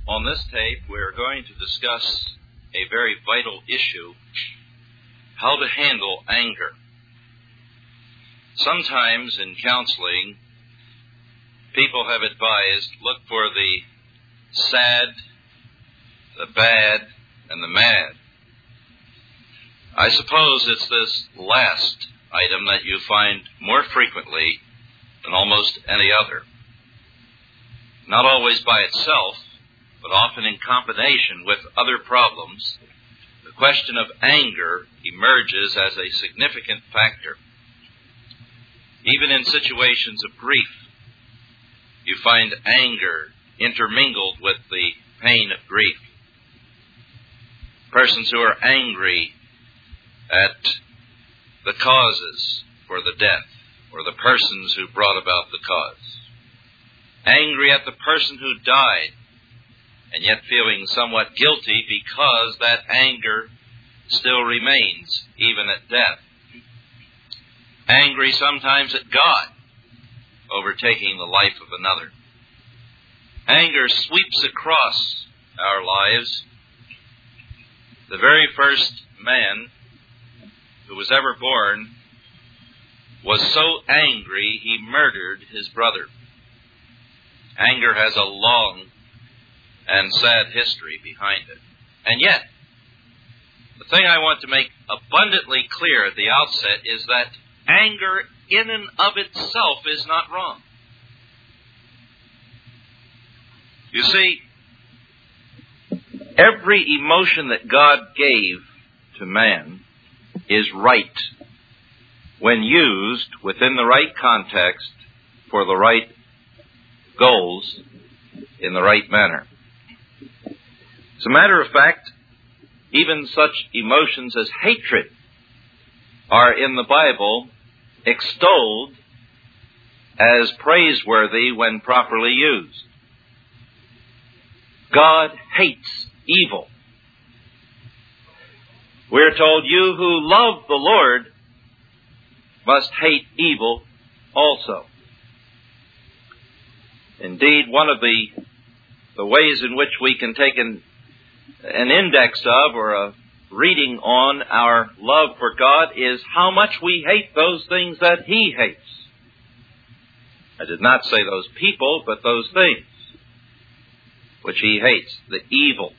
On this tape, we're going to discuss a very vital issue: how to handle anger. Sometimes in counseling, people have advised, look for the sad, the bad, and the mad. I suppose it's this last item that you find more frequently than almost any other. Not always by itself, but often in combination with other problems, the question of anger emerges as a significant factor. Even in situations of grief, you find anger intermingled with the pain of grief. Persons who are angry at the causes for the death, or the persons who brought about the cause. Angry at the person who died, and yet feeling somewhat guilty because that anger still remains even at death. Angry sometimes at God over taking the life of another. Anger sweeps across our lives. The very first man who was ever born was so angry he murdered his brother. Anger has a long and sad history behind it. And yet, the thing I want to make abundantly clear at the outset is that anger in and of itself is not wrong. You see, every emotion that God gave to man is right when used within the right context for the right goals in the right manner. As a matter of fact, even such emotions as hatred are in the Bible extolled as praiseworthy when properly used. God hates evil. We're told, you who love the Lord must hate evil also. Indeed, one of the ways in which we can take an index of or a reading on our love for God is how much we hate those things that He hates. I did not say those people, but those things which He hates, the evil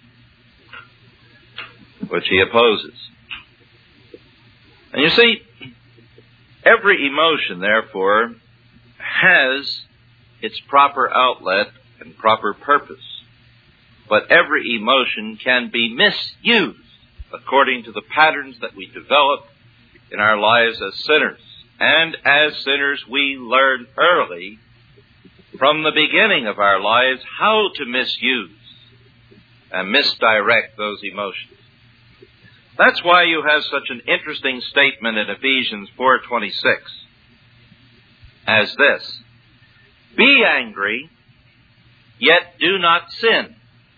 which He opposes. And you see, every emotion, therefore, has its proper outlet and proper purpose. But every emotion can be misused according to the patterns that we develop in our lives as sinners. And as sinners, we learn early, from the beginning of our lives, how to misuse and misdirect those emotions. That's why you have such an interesting statement in Ephesians 4:26 as this: be angry, yet do not sin.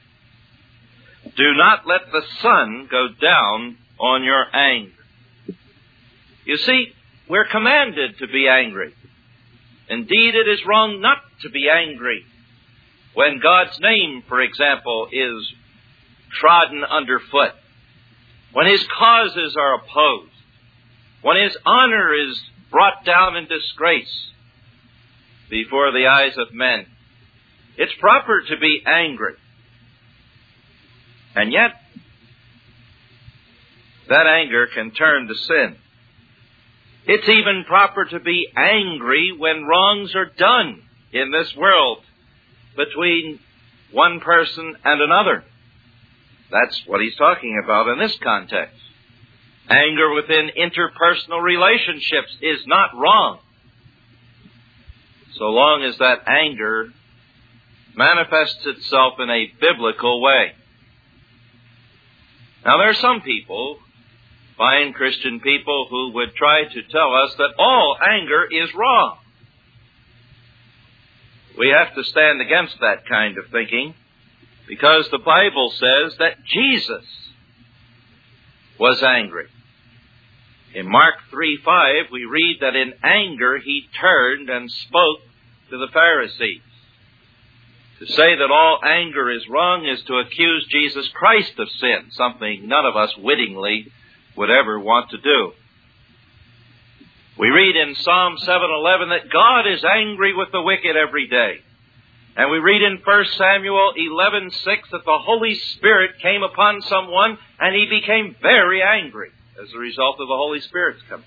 Do not let the sun go down on your anger. You see, we're commanded to be angry. Indeed, it is wrong not to be angry when God's name, for example, is trodden underfoot, when His causes are opposed, when His honor is brought down in disgrace before the eyes of men. It's proper to be angry. And yet, that anger can turn to sin. It's even proper to be angry when wrongs are done in this world between one person and another. That's what he's talking about in this context. Anger within interpersonal relationships is not wrong, so long as that anger manifests itself in a biblical way. Now, there are some people, fine Christian people, who would try to tell us that all anger is wrong. We have to stand against that kind of thinking, because the Bible says that Jesus was angry. In Mark 3:5, we read that in anger He turned and spoke to the Pharisees, To say that all anger is wrong is to accuse Jesus Christ of sin, something none of us wittingly would ever want to do. We read in Psalm 7:11 that God is angry with the wicked every day. And we read in 1 Samuel 11:6 that the Holy Spirit came upon someone and he became very angry as a result of the Holy Spirit's coming.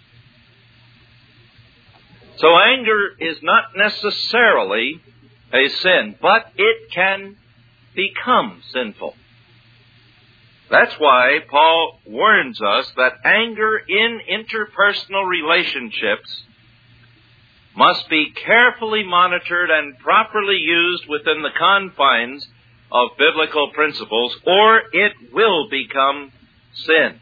So anger is not necessarily a sin, but it can become sinful. That's why Paul warns us that anger in interpersonal relationships must be carefully monitored and properly used within the confines of biblical principles, or it will become sin.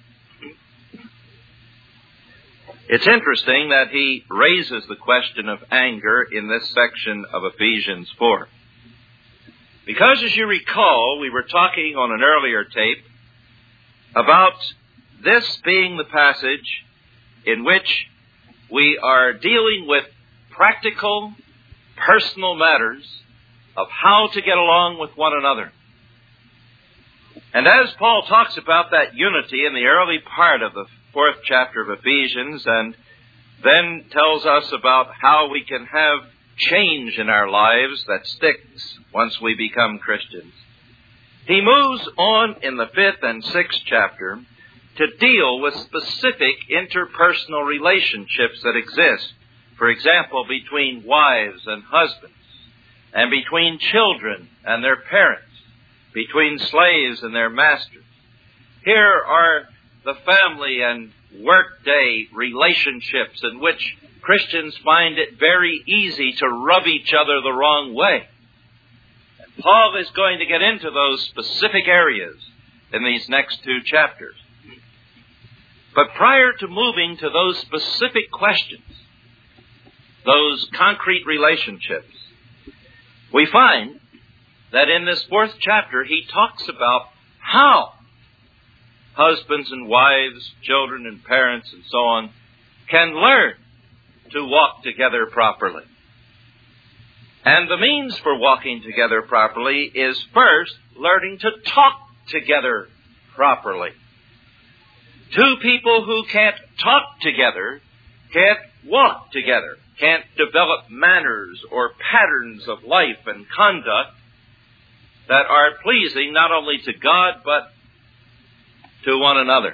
It's interesting that he raises the question of anger in this section of Ephesians 4. Because, as you recall, we were talking on an earlier tape about this being the passage in which we are dealing with practical, personal matters of how to get along with one another. And as Paul talks about that unity in the early part of the 4th chapter of Ephesians, and then tells us about how we can have change in our lives that sticks once we become Christians, he moves on in the 5th and 6th chapter to deal with specific interpersonal relationships that exist. For example, between wives and husbands, and between children and their parents, between slaves and their masters. Here are the family and workday relationships in which Christians find it very easy to rub each other the wrong way. And Paul is going to get into those specific areas in these next 2 chapters. But prior to moving to those specific questions, those concrete relationships, we find that in this 4th chapter he talks about how husbands and wives, children and parents and so on can learn to walk together properly. And the means for walking together properly is first learning to talk together properly. 2 people who can't talk together can't walk together, can't develop manners or patterns of life and conduct that are pleasing not only to God but to one another.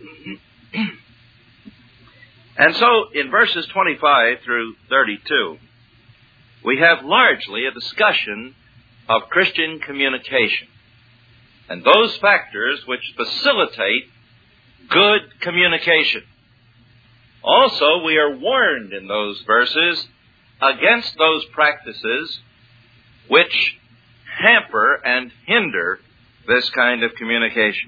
And so in verses 25 through 32, we have largely a discussion of Christian communication and those factors which facilitate good communication. Also, we are warned in those verses against those practices which hamper and hinder this kind of communication.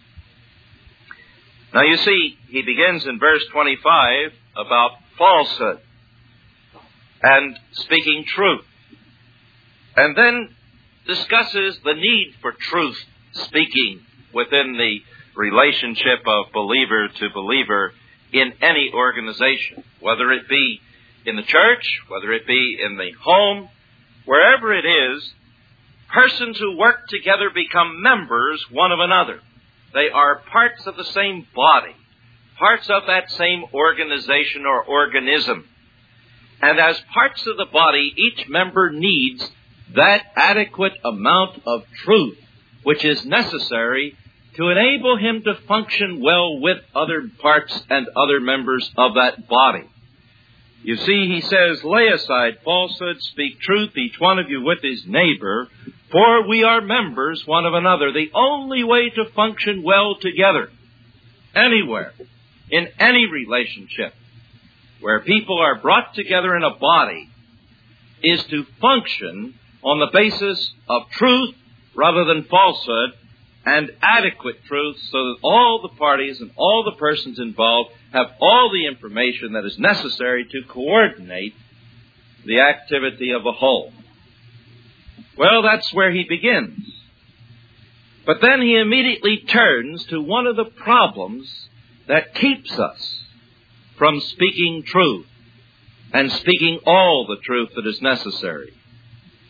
Now you see, he begins in verse 25 about falsehood and speaking truth, and then discusses the need for truth speaking within the relationship of believer to believer in any organization, whether it be in the church, whether it be in the home, wherever it is. Persons who work together become members one of another. They are parts of the same body, parts of that same organization or organism. And as parts of the body, each member needs that adequate amount of truth which is necessary to enable him to function well with other parts and other members of that body. You see, he says, lay aside falsehood, speak truth, each one of you with his neighbor, for we are members one of another. The only way to function well together, anywhere, in any relationship, where people are brought together in a body, is to function on the basis of truth rather than falsehood, and adequate truth, so that all the parties and all the persons involved have all the information that is necessary to coordinate the activity of the whole. Well, that's where he begins. But then he immediately turns to one of the problems that keeps us from speaking truth and speaking all the truth that is necessary.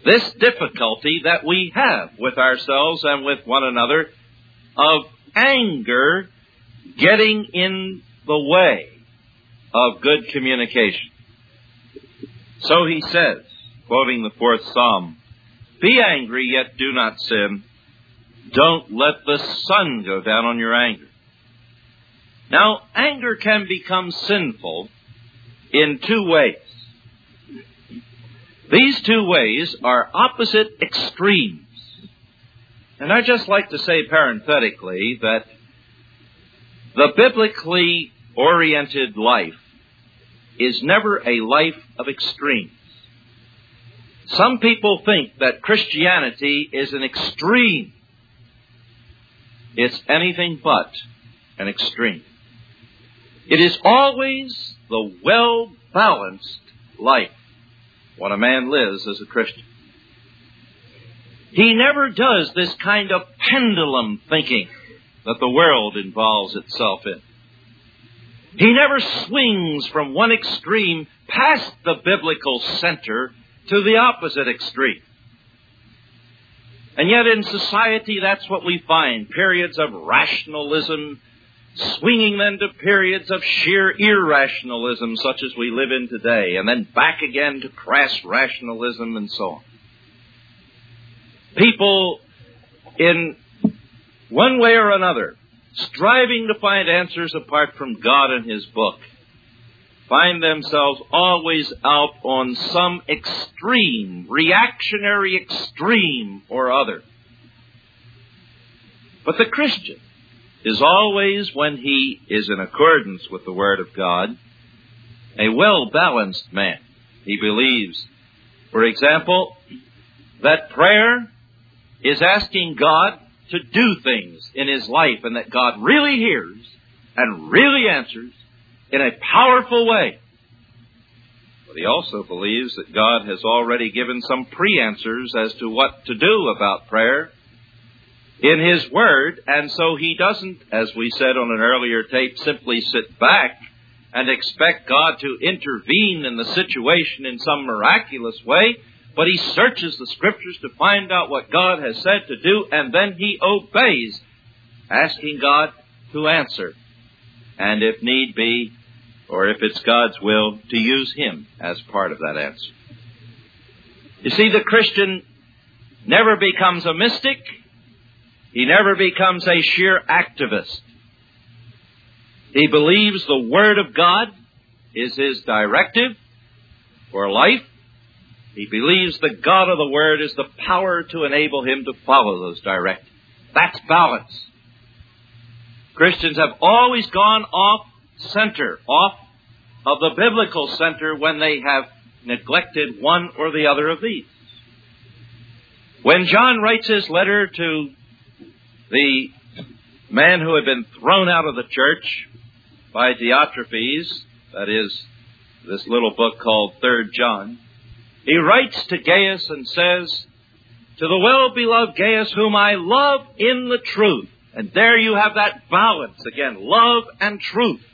this difficulty that we have with ourselves and with one another of anger getting in the way of good communication. So he says, quoting the 4th Psalm, "Be angry, yet do not sin. Don't let the sun go down on your anger." Now, anger can become sinful in two ways. These two ways are opposite extremes. And I'd just like to say parenthetically that the biblically oriented life is never a life of extremes. Some people think that Christianity is an extreme. It's anything but an extreme. It is always the well-balanced life when a man lives as a Christian. He never does this kind of pendulum thinking that the world involves itself in. He never swings from one extreme past the biblical center to the opposite extreme. And yet in society, that's what we find. Periods of rationalism, swinging then to periods of sheer irrationalism, such as we live in today, and then back again to crass rationalism and so on. People, in one way or another, striving to find answers apart from God and His book, find themselves always out on some extreme, reactionary extreme or other. But the Christian is always, when he is in accordance with the Word of God, a well-balanced man. He believes, for example, that prayer is asking God to do things in his life, and that God really hears and really answers in a powerful way. But he also believes that God has already given some pre-answers as to what to do about prayer in His Word, and so he doesn't, as we said on an earlier tape, simply sit back and expect God to intervene in the situation in some miraculous way, but he searches the Scriptures to find out what God has said to do, and then he obeys, asking God to answer, and if need be, or if it's God's will, to use him as part of that answer. You see, the Christian never becomes a mystic. He never becomes a sheer activist. He believes the Word of God is his directive for life. He believes the God of the Word is the power to enable him to follow those directives. That's balance. Christians have always gone off center, off of the biblical center, when they have neglected one or the other of these. When John writes his letter to the man who had been thrown out of the church by Diotrephes, that is, this little book called 3 John, he writes to Gaius and says, "To the well-beloved Gaius, whom I love in the truth." And there you have that balance again, love and truth.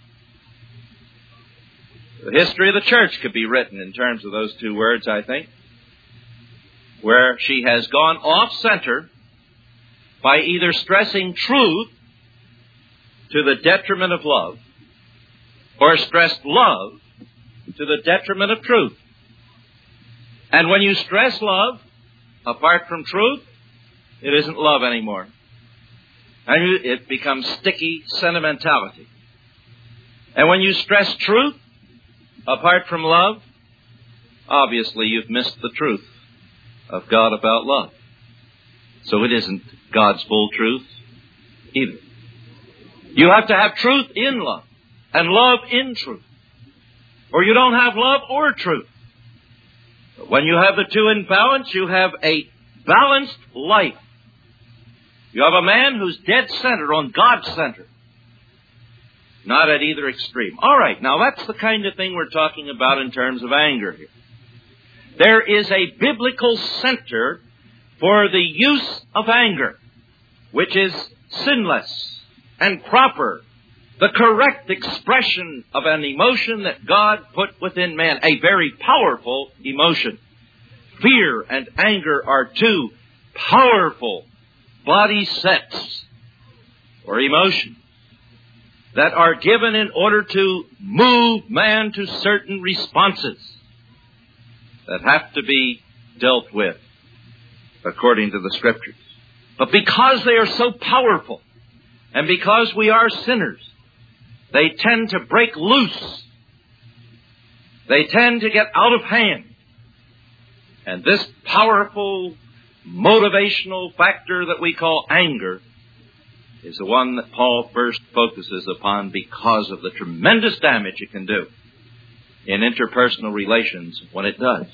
The history of the church could be written in terms of those two words, I think, where she has gone off-center by either stressing truth to the detriment of love, or stressed love to the detriment of truth. And when you stress love apart from truth, it isn't love anymore. And it becomes sticky sentimentality. And when you stress truth apart from love, obviously you've missed the truth of God about love. So it isn't God's full truth either. You have to have truth in love and love in truth, or you don't have love or truth. But when you have the two in balance, you have a balanced life. You have a man who's dead center on God's center, not at either extreme. All right, now that's the kind of thing we're talking about in terms of anger here. There is a biblical center for the use of anger, which is sinless and proper, the correct expression of an emotion that God put within man, a very powerful emotion. fear and anger are two powerful body sets or emotions that are given in order to move man to certain responses that have to be dealt with according to the Scriptures. But because they are so powerful, and because we are sinners, they tend to break loose. They tend to get out of hand. And this powerful motivational factor that we call anger is the one that Paul first focuses upon because of the tremendous damage it can do in interpersonal relations when it does.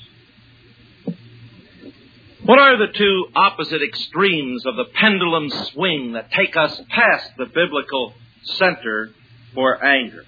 What are the two opposite extremes of the pendulum swing that take us past the biblical center for anger?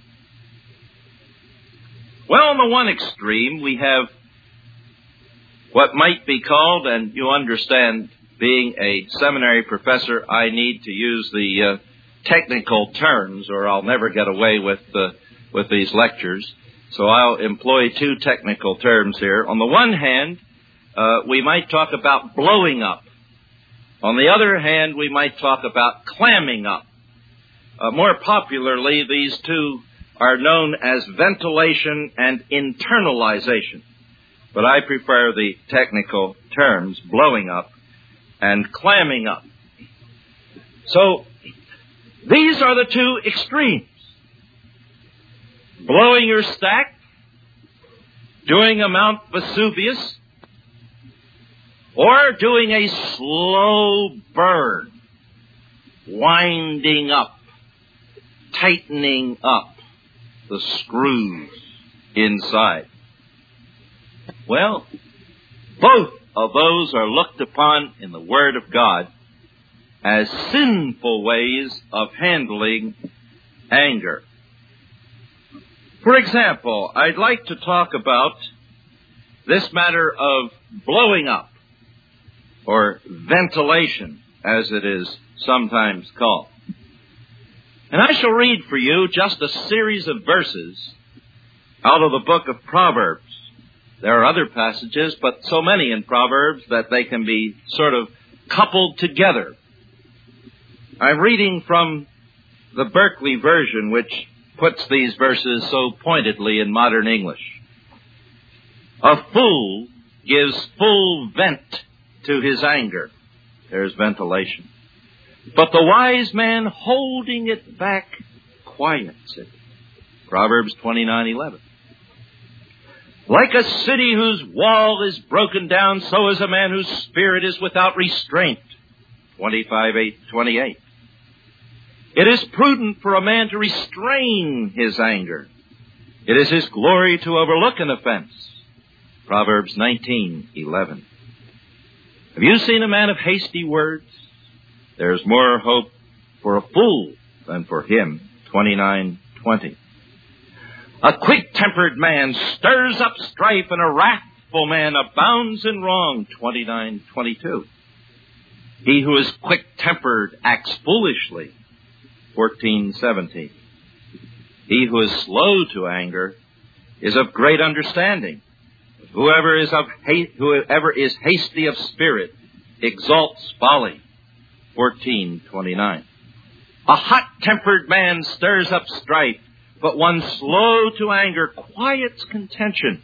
Well, on the one extreme, we have what might be called, and you understand, being a seminary professor, I need to use the technical terms or I'll never get away with these lectures. So I'll employ two technical terms here. On the one hand, we might talk about blowing up. On the other hand, we might talk about clamming up. More popularly, these two are known as ventilation and internalization. But I prefer the technical terms, blowing up and clamming up. So, these are the two extremes. Blowing your stack, doing a Mount Vesuvius, or doing a slow burn, winding up, tightening up the screws inside. Well, both of those are looked upon in the Word of God as sinful ways of handling anger. For example, I'd like to talk about this matter of blowing up, or ventilation, as it is sometimes called. And I shall read for you just a series of verses out of the book of Proverbs. There are other passages, but so many in Proverbs that they can be sort of coupled together. I'm reading from the Berkeley version, which puts these verses so pointedly in modern English. A fool gives full vent to his anger. There's ventilation. But the wise man holding it back quiets it. Proverbs 29:11. Like a city whose wall is broken down, so is a man whose spirit is without restraint. 25:28. It is prudent for a man to restrain his anger. It is his glory to overlook an offense. Proverbs 19:11. Have you seen a man of hasty words? There is more hope for a fool than for him. 29:20. A quick-tempered man stirs up strife, and a wrathful man abounds in wrong. 29:22. He who is quick-tempered acts foolishly. 14:17. He who is slow to anger is of great understanding. Whoever is hasty of spirit exalts folly. 14:29. A hot-tempered man stirs up strife, but one slow to anger quiets contention.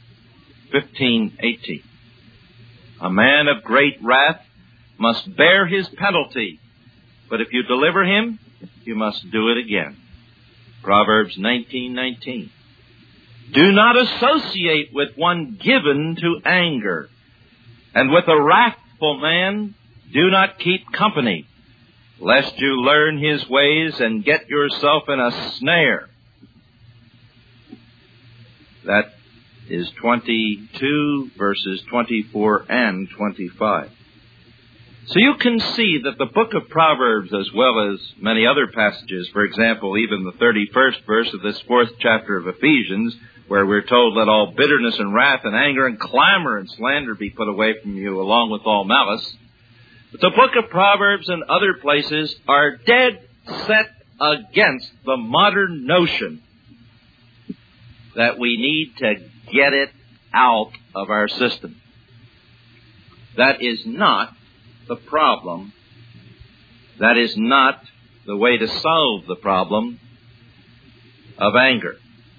15:18. A man of great wrath must bear his penalty, but if you deliver him, you must do it again. Proverbs 19:19. Do not associate with one given to anger, and with a wrathful man do not keep company, lest you learn his ways and get yourself in a snare. That is 22 verses 24 and 25. So you can see that the book of Proverbs, as well as many other passages, for example, even the 31st verse of this 4th chapter of Ephesians, where we're told, let all bitterness and wrath and anger and clamor and slander be put away from you, along with all malice. But the book of Proverbs and other places are dead set against the modern notion that we need to get it out of our system. That is not the problem. That is not the way to solve the problem of anger.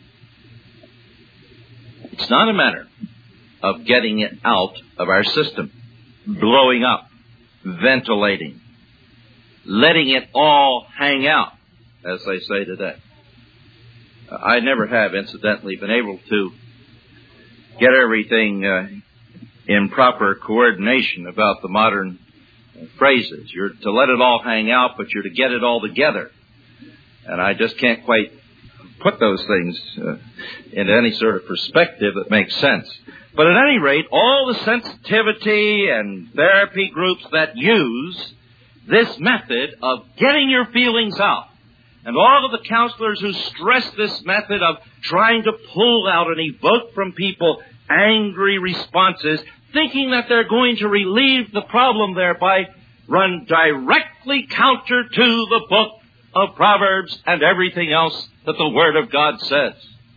It's not a matter of getting it out of our system, blowing up, ventilating, letting it all hang out, as they say today. I never have, incidentally, been able to get everything in proper coordination about the modern phrases. You're to let it all hang out, but you're to get it all together. And I just can't quite put those things into any sort of perspective that makes sense. But at any rate, all the sensitivity and therapy groups that use this method of getting your feelings out, and all of the counselors who stress this method of trying to pull out and evoke from people angry responses, thinking that they're going to relieve the problem thereby, run directly counter to the book of Proverbs and everything else that the Word of God says.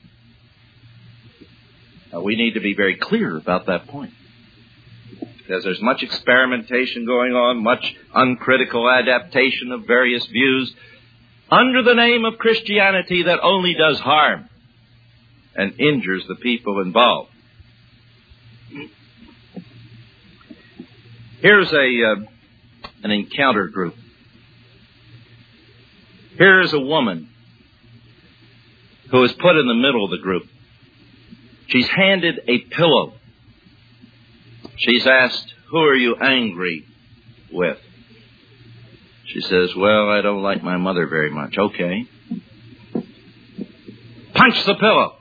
Now, we need to be very clear about that point, because there's much experimentation going on, much uncritical adaptation of various views under the name of Christianity that only does harm and injures the people involved. Here's an encounter group. Here is a woman who is put in the middle of the group. She's handed a pillow. She's asked, "Who are you angry with?" She says, "Well, I don't like my mother very much." Okay. Punch the pillow.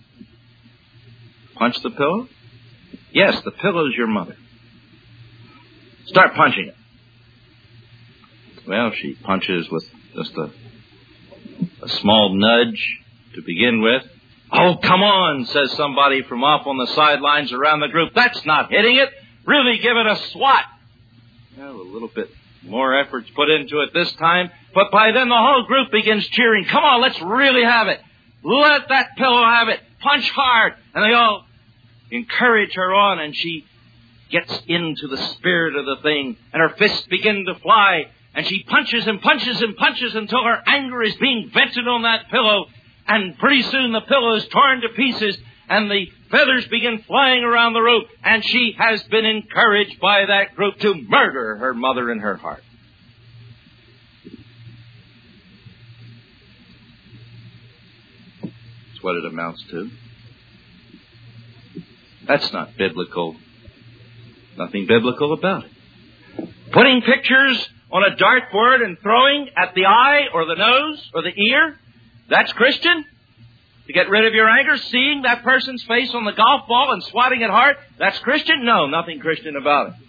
Punch the pillow? Yes, the pillow's your mother. Start punching it. Well, she punches with just a small nudge to begin with. "Oh, come on," says somebody from off on the sidelines around the group. "That's not hitting it. Really give it a swat." Well, a little bit more effort's put into it this time, but by then the whole group begins cheering. "Come on, let's really have it. Let that pillow have it. Punch hard." And they all encourage her on, and she gets into the spirit of the thing, and her fists begin to fly, and she punches and punches and punches until her anger is being vented on that pillow, and pretty soon the pillow is torn to pieces, and the feathers begin flying around the room, and she has been encouraged by that group to murder her mother in her heart. That's what it amounts to. That's not biblical. Nothing biblical about it. Putting pictures on a dartboard and throwing at the eye or the nose or the ear, that's Christian? To get rid of your anger, seeing that person's face on the golf ball and swatting it hard, that's Christian? No, nothing Christian about it.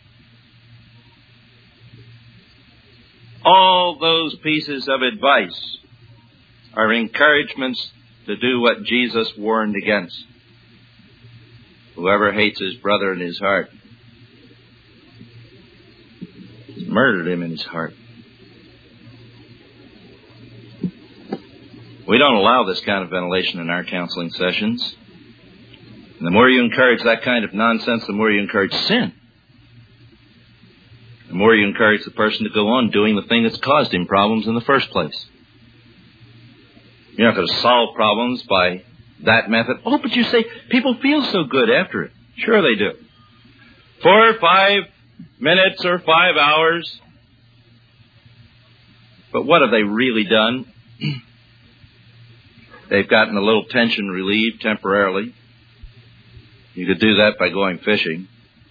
All those pieces of advice are encouragements to do what Jesus warned against. Whoever hates his brother in his heart has murdered him in his heart. We don't allow this kind of ventilation in our counseling sessions. And the more you encourage that kind of nonsense, the more you encourage sin. The more you encourage the person to go on doing the thing that's caused him problems in the first place. You're not going to solve problems by that method. Oh, but you say people feel so good after it. Sure they do. 4 or 5 minutes or 5 hours. But what have they really done? They've gotten a little tension relieved temporarily. You could do that by going fishing.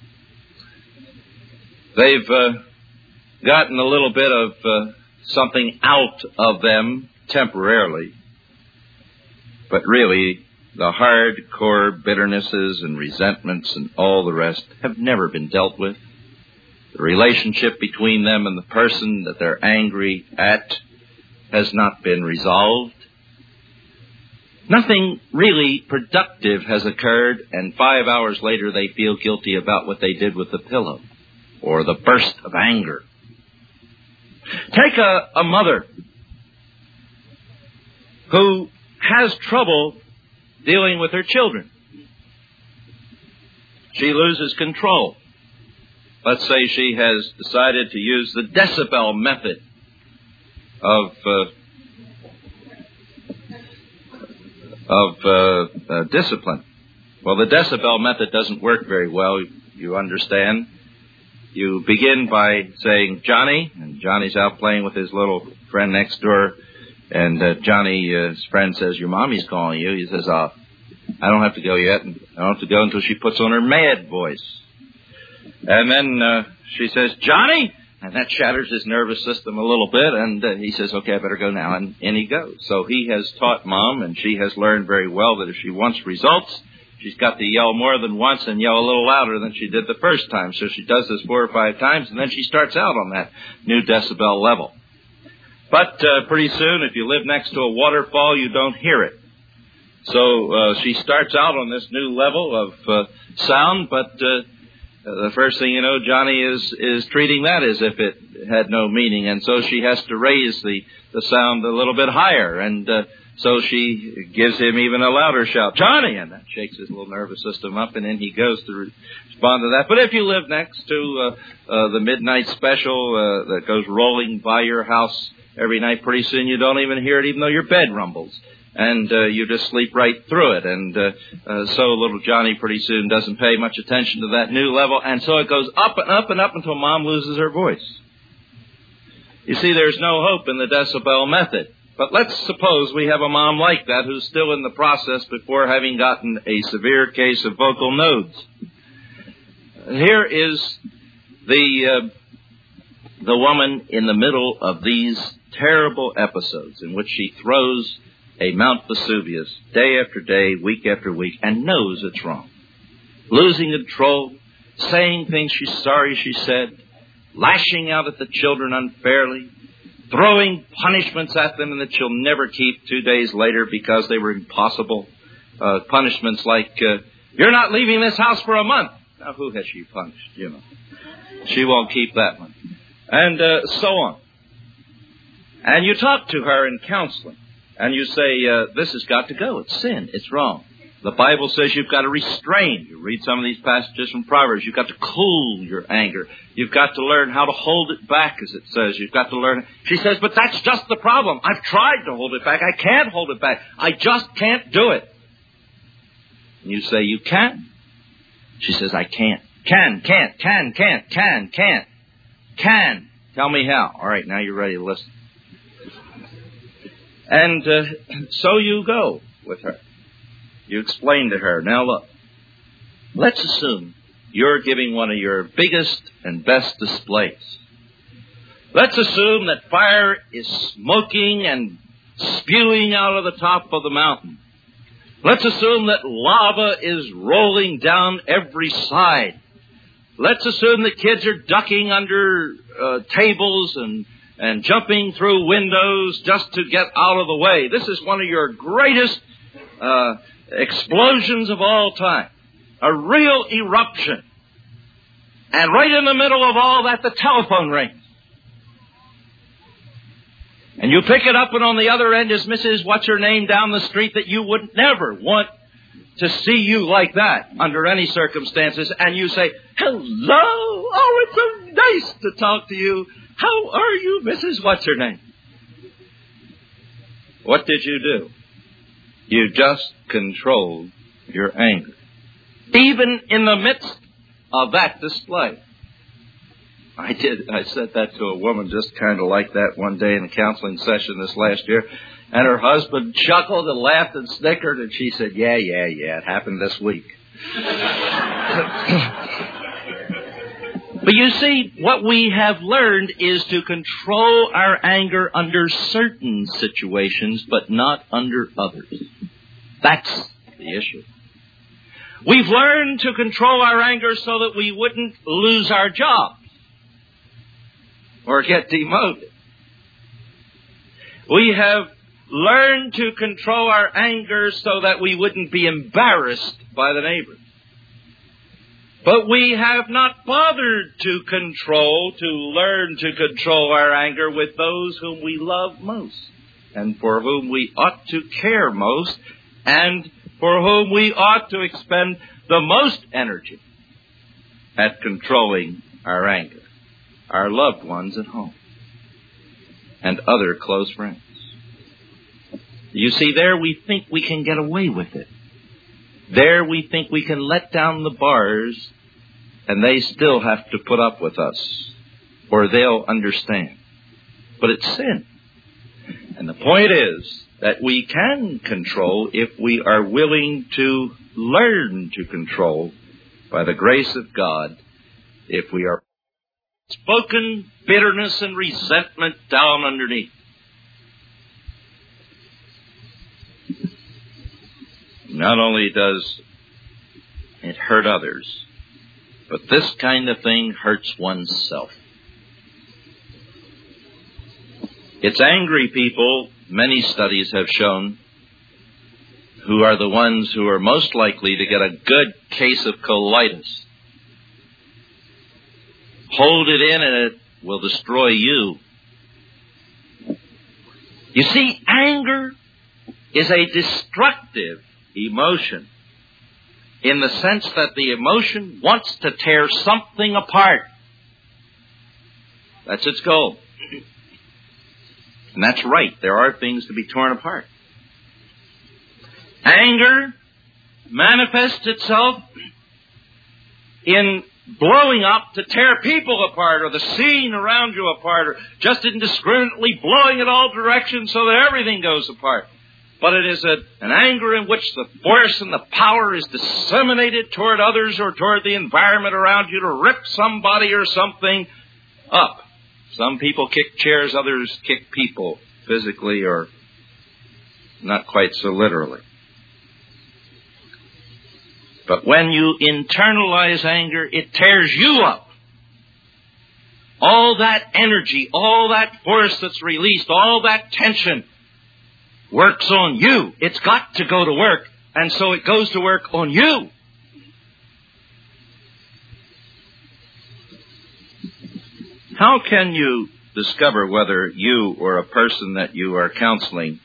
They've gotten a little bit of something out of them temporarily. But really, the hardcore bitternesses and resentments and all the rest have never been dealt with. The relationship between them and the person that they're angry at has not been resolved. Nothing really productive has occurred, and 5 hours later they feel guilty about what they did with the pillow or the burst of anger. Take a mother who has trouble dealing with her children. She loses control. let's say she has decided to use the decibel method of discipline. Well, the decibel method doesn't work very well, you understand. You begin by saying, Johnny, and Johnny's out playing with his little friend next door, and Johnny's friend says, your mommy's calling you. He says, I don't have to go yet, and I don't have to go until she puts on her mad voice. And then she says, Johnny, and that shatters his nervous system a little bit, and he says, okay, I better go now, and in he goes. So he has taught Mom, and she has learned very well that if she wants results, she's got to yell more than once and yell a little louder than she did the first time. So she does this 4 or 5 times, and then she starts out on that new decibel level. But pretty soon, if you live next to a waterfall, you don't hear it. So she starts out on this new level of sound, but the first thing you know, Johnny is treating that as if it had no meaning, and so she has to raise the sound a little bit higher, and so she gives him even a louder shout, Johnny, and that shakes his little nervous system up, and then he goes to respond to that. But if you live next to the midnight special that goes rolling by your house every night, pretty soon you don't even hear it, even though your bed rumbles. And you just sleep right through it. And so little Johnny pretty soon doesn't pay much attention to that new level. And so it goes up and up and up until Mom loses her voice. You see, there's no hope in the decibel method. But let's suppose we have a mom like that who's still in the process before having gotten a severe case of vocal nodes. Here is the woman in the middle of these terrible episodes in which she throws a Mount Vesuvius day after day, week after week, and knows it's wrong. Losing control, saying things she's sorry she said, lashing out at the children unfairly, throwing punishments at them that she'll never keep 2 days later because they were impossible. Punishments like, you're not leaving this house for a month. Now, who has she punished, you know? She won't keep that one. And so on. And you talk to her in counseling. And you say, this has got to go. It's sin. It's wrong. The Bible says you've got to restrain. You read some of these passages from Proverbs. You've got to cool your anger. You've got to learn how to hold it back, as it says. You've got to learn. She says, but that's just the problem. I've tried to hold it back. I can't hold it back. I just can't do it. And you say, you can. She says, I can't. Can. Tell me how. All right, now you're ready to listen. And so you go with her. You explain to her, now look, let's assume you're giving one of your biggest and best displays. Let's assume that fire is smoking and spewing out of the top of the mountain. Let's assume that lava is rolling down every side. Let's assume that kids are ducking under tables and jumping through windows just to get out of the way. This is one of your greatest explosions of all time. A real eruption. And right in the middle of all that, the telephone rings. And you pick it up, and on the other end is Mrs. What's-Her-Name down the street that you would never want to see you like that under any circumstances. And you say, hello, oh, it's so nice to talk to you. How are you, Mrs. What's-Her-Name? What did you do? You just controlled your anger. Even in the midst of that display. I said that to a woman just kind of like that one day in a counseling session this last year. And her husband chuckled and laughed and snickered. And she said, yeah, it happened this week. But you see, what we have learned is to control our anger under certain situations, but not under others. That's the issue. We've learned to control our anger so that we wouldn't lose our jobs or get demoted. We have learned to control our anger so that we wouldn't be embarrassed by the neighbors. But we have not bothered to learn to control our anger with those whom we love most, and for whom we ought to care most, and for whom we ought to expend the most energy at controlling our anger, our loved ones at home, and other close friends. You see, there we think we can get away with it. There we think we can let down the bars, and they still have to put up with us, or they'll understand. But it's sin. And the point is that we can control if we are willing to learn to control by the grace of God, if we are spoken bitterness and resentment down underneath. Not only does it hurt others, but this kind of thing hurts oneself. It's angry people, many studies have shown, who are the ones who are most likely to get a good case of colitis. Hold it in and it will destroy you. You see, anger is a destructive emotion in the sense that the emotion wants to tear something apart. That's its goal. And that's right. There are things to be torn apart. Anger manifests itself in blowing up to tear people apart, or the scene around you apart, or just indiscriminately blowing in all directions so that everything goes apart. But it is an anger in which the force and the power is disseminated toward others or toward the environment around you to rip somebody or something up. Some people kick chairs, others kick people physically or not quite so literally. But when you internalize anger, it tears you up. All that energy, all that force that's released, all that tension works on you. It's got to go to work, and so it goes to work on you. How can you discover whether you or a person that you are counseling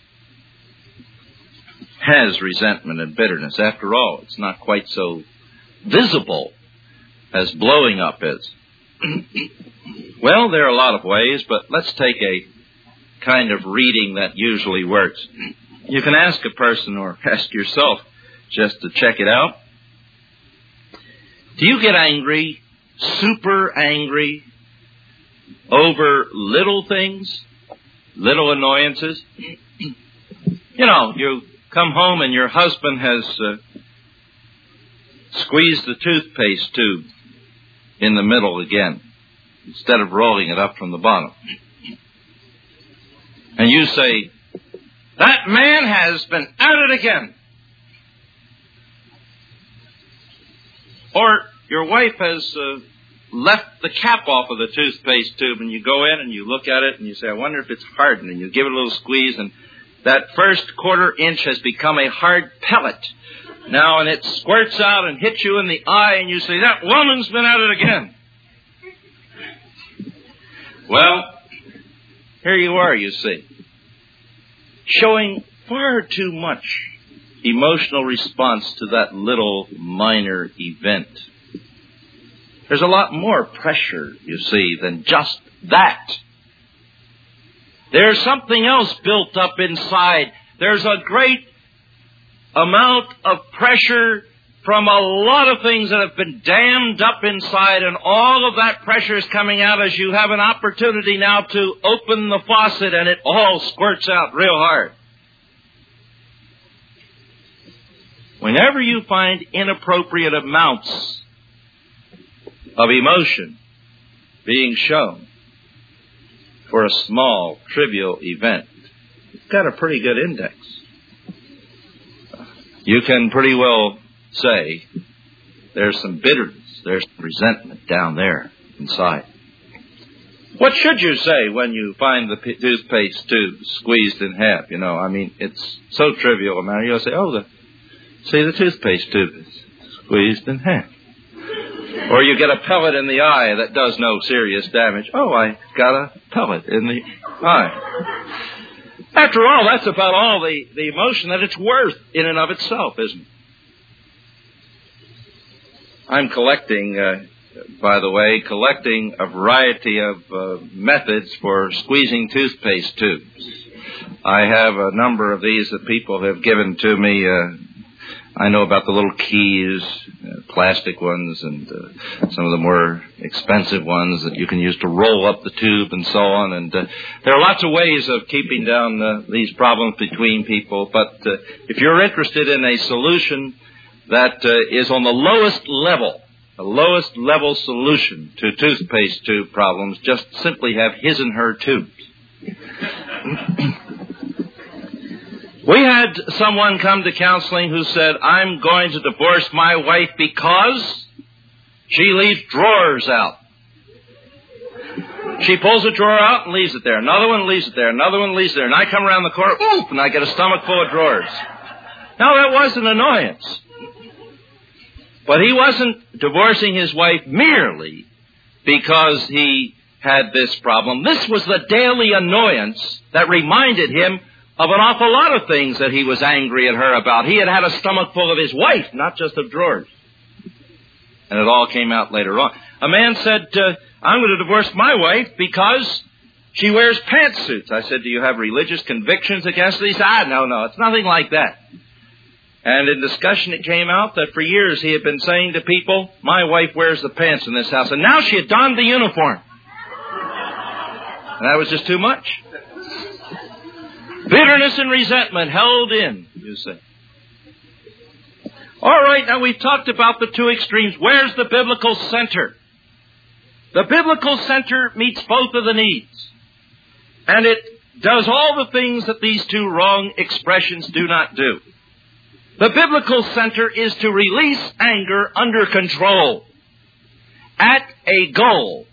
has resentment and bitterness? After all, it's not quite so visible as blowing up is. Well, there are a lot of ways, but let's take a kind of reading that usually works. You can ask a person or ask yourself just to check it out. Do you get angry, super angry, over little things, little annoyances? You know, you come home and your husband has squeezed the toothpaste tube in the middle again, instead of rolling it up from the bottom. And you say, that man has been at it again. Or your wife has left the cap off of the toothpaste tube, and you go in and you look at it and you say, I wonder if it's hardened, and you give it a little squeeze, and that first quarter inch has become a hard pellet now, and it squirts out and hits you in the eye, and you say, that woman's been at it again. Well, here you are, you see, showing far too much emotional response to that little minor event. There's a lot more pressure, you see, than just that. There's something else built up inside. There's a great amount of pressure from a lot of things that have been dammed up inside, and all of that pressure is coming out as you have an opportunity now to open the faucet, and it all squirts out real hard. Whenever you find inappropriate amounts of emotion being shown for a small, trivial event, you've got a pretty good index. You can pretty well say there's some bitterness, there's some resentment down there inside. What should you say when you find the toothpaste tube squeezed in half? You know, I mean, it's so trivial a matter. You'll say, the toothpaste tube is squeezed in half. Or you get a pellet in the eye that does no serious damage. Oh, I got a pellet in the eye. After all, that's about all the emotion that it's worth in and of itself, isn't it? I'm collecting by the way, collecting a variety of methods for squeezing toothpaste tubes. I have a number of these that people have given to me. I know about the little keys, plastic ones, and some of the more expensive ones that you can use to roll up the tube and so on. And there are lots of ways of keeping down these problems between people. But if you're interested in a solution that is on the lowest level solution to toothpaste tube problems, just simply have his and her tubes. We had someone come to counseling who said, I'm going to divorce my wife because she leaves drawers out. She pulls a drawer out and leaves it there. Another one leaves it there. Another one leaves it there. And I come around the corner, oof, and I get a stomach full of drawers. Now, that was an annoyance. But he wasn't divorcing his wife merely because he had this problem. This was the daily annoyance that reminded him of an awful lot of things that he was angry at her about. He had had a stomach full of his wife, not just of drawers. And it all came out later on. A man said, I'm going to divorce my wife because she wears pantsuits. I said, do you have religious convictions against it? He said, no, it's nothing like that. And in discussion it came out that for years he had been saying to people, my wife wears the pants in this house. And now she had donned the uniform. And that was just too much. Bitterness and resentment held in, you say. All right, now we've talked about the two extremes. Where's the biblical center? The biblical center meets both of the needs. And it does all the things that these two wrong expressions do not do. The biblical center is to release anger under control at a goal.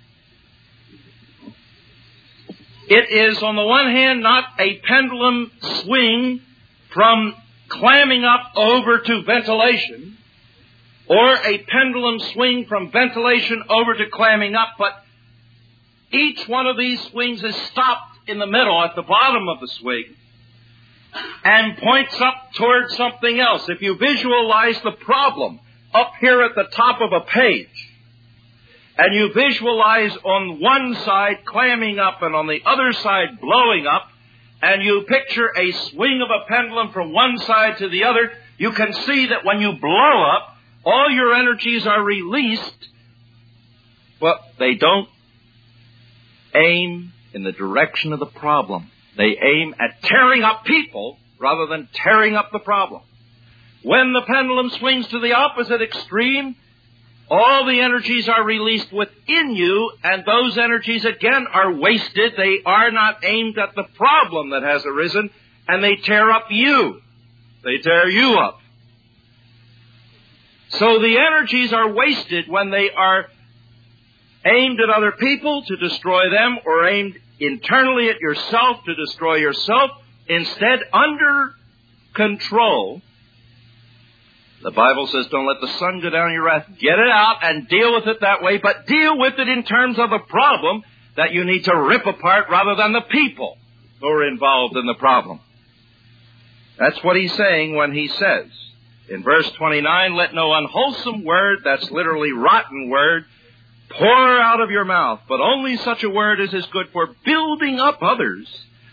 It is, on the one hand, not a pendulum swing from clamming up over to ventilation, or a pendulum swing from ventilation over to clamming up, but each one of these swings is stopped in the middle at the bottom of the swing and points up towards something else. If you visualize the problem up here at the top of a page, and you visualize on one side clamming up and on the other side blowing up, and you picture a swing of a pendulum from one side to the other, you can see that when you blow up, all your energies are released, but they don't aim in the direction of the problem. They aim at tearing up people rather than tearing up the problem. When the pendulum swings to the opposite extreme, all the energies are released within you, and those energies again are wasted. They are not aimed at the problem that has arisen, and they tear up you. They tear you up. So the energies are wasted when they are aimed at other people to destroy them, or aimed internally at yourself to destroy yourself. Instead, under control, the Bible says, don't let the sun go down on your wrath. Get it out and deal with it that way, but deal with it in terms of the problem that you need to rip apart rather than the people who are involved in the problem. That's what he's saying when he says, in verse 29, let no unwholesome word, that's literally rotten word, pour out of your mouth, but only such a word as is good for building up others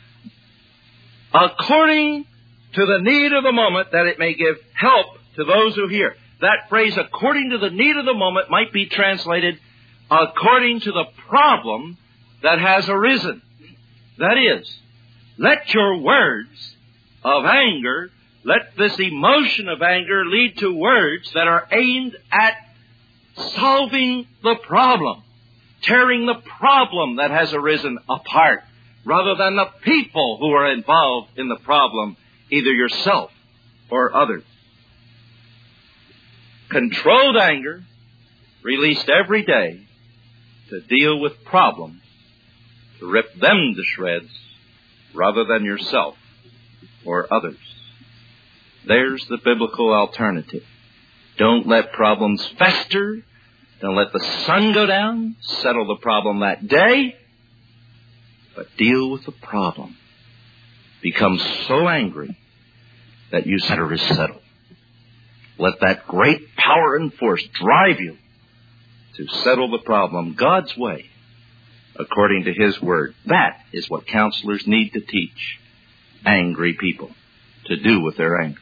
according to the need of the moment, that it may give help to those who hear. That phrase, according to the need of the moment, might be translated according to the problem that has arisen. That is, let your words of anger, let this emotion of anger lead to words that are aimed at solving the problem, tearing the problem that has arisen apart, rather than the people who are involved in the problem, either yourself or others. Controlled anger, released every day to deal with problems, to rip them to shreds, rather than yourself or others. There's the biblical alternative. Don't let problems fester. Don't let the sun go down. Settle the problem that day. But deal with the problem. Become so angry that you matter is settled. Let that great power and force drive you to settle the problem God's way, according to His Word. That is what counselors need to teach angry people to do with their anger.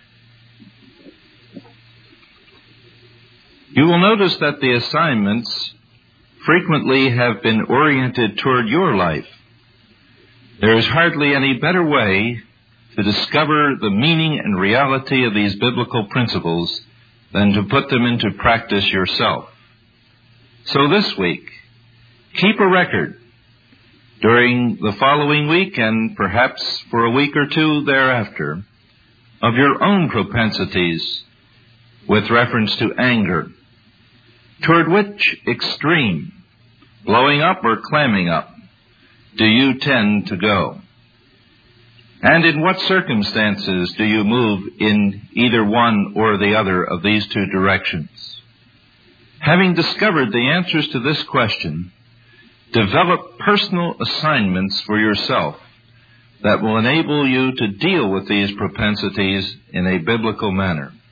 You will notice that the assignments frequently have been oriented toward your life. There is hardly any better way to discover the meaning and reality of these biblical principles than to put them into practice yourself. So this week, keep a record during the following week and perhaps for a week or two thereafter of your own propensities with reference to anger. Toward which extreme, blowing up or clamming up, do you tend to go? And in what circumstances do you move in either one or the other of these two directions? Having discovered the answers to this question, develop personal assignments for yourself that will enable you to deal with these propensities in a biblical manner.